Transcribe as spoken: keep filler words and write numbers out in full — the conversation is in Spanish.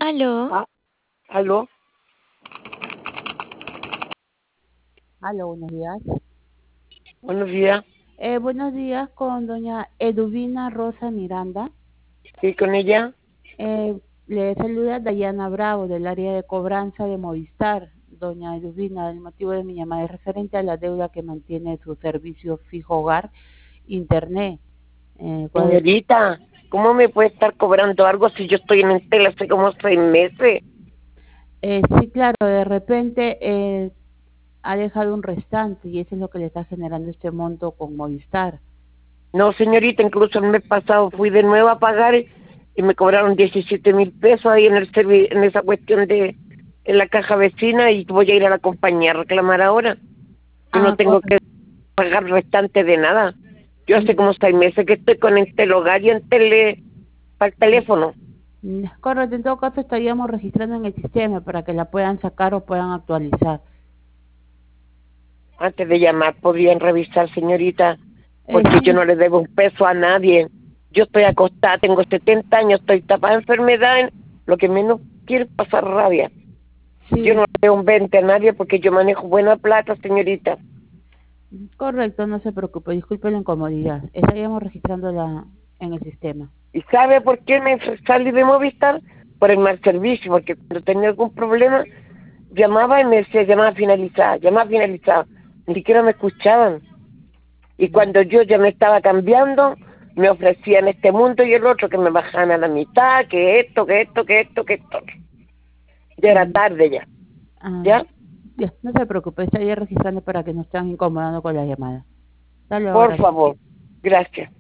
Aló. Ah, ¿aló? Aló, buenos días. Buenos días. Eh, buenos días con doña Eduvina Rosa Miranda. ¿Sí con ella? Eh, le saluda Dayana Bravo del área de cobranza de Movistar. Doña Eduvina, el motivo de mi llamada es referente a la deuda que mantiene su servicio fijo hogar, internet. Eh, ¿cuál- Señorita, ¿cómo me puede estar cobrando algo si yo estoy en Entel hace como seis meses? eh, sí, claro, de repente eh, ha dejado un restante y eso es lo que le está generando este monto con Movistar. No, señorita, incluso el mes pasado fui de nuevo a pagar y me cobraron diecisiete mil pesos ahí en el servi- en esa cuestión de en la caja vecina y voy a ir a la compañía a reclamar ahora. Yo no Ah, tengo que correcto. pagar restante de nada. Yo hace como seis meses que estoy con Entel Hogar y Entel eh, para el teléfono. Mm, Correcto, en todo caso estaríamos registrando en el sistema para que la puedan sacar o puedan actualizar. Antes de llamar, podrían revisar, señorita, Eh, porque yo sí, no le debo un peso a nadie. Yo estoy acostada, tengo setenta años, estoy tapada de enfermedad, lo que menos quiero es pasar rabia. Yo sí, no le debo un veinte a nadie porque yo manejo buena plata, señorita. correcto, no se preocupe, disculpe la incomodidad. Estaríamos registrándola en el sistema. ¿Y sabe por qué me salí de Movistar? Por el mal servicio, porque cuando tenía algún problema, llamaba y me decía llamada finalizada, llamada finalizada. Ni siquiera me escuchaban. Y Mm, cuando yo ya me estaba cambiando, me ofrecían este mundo y el otro, que me bajaban a la mitad, que esto, que esto, que esto, que esto. Ya era mm, tarde ya, ah, ¿ya? ya, no se preocupe, estaría registrando para que no estén incomodando con la llamada. Hasta luego, Por gracias. favor, gracias.